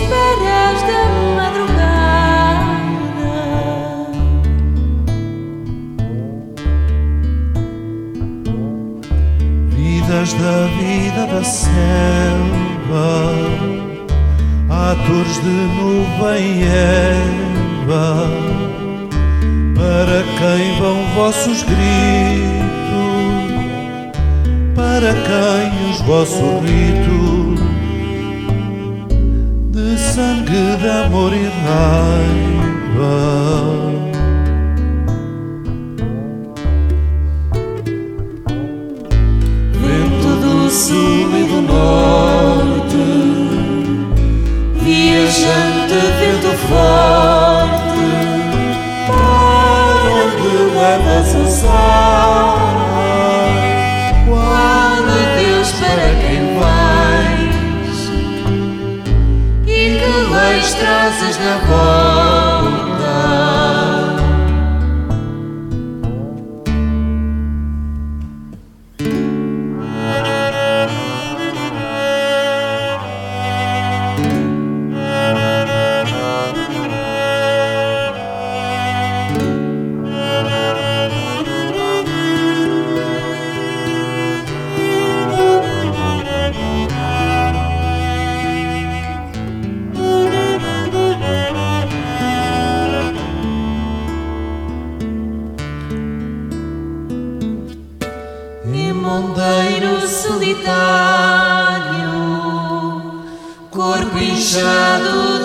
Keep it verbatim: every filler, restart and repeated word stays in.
esperas da madrugada. Vidas da vida da selva, atores de nuvem e erva, para quem vão vossos gritos, para quem os vossos ritos de sangue, de amor e raiva. Vento do sul e do norte, viajante, vento forte, para onde levas o sol? Qual Deus para quem vais? E que leis trazes na volta? Monteiro solitário, corpo inchado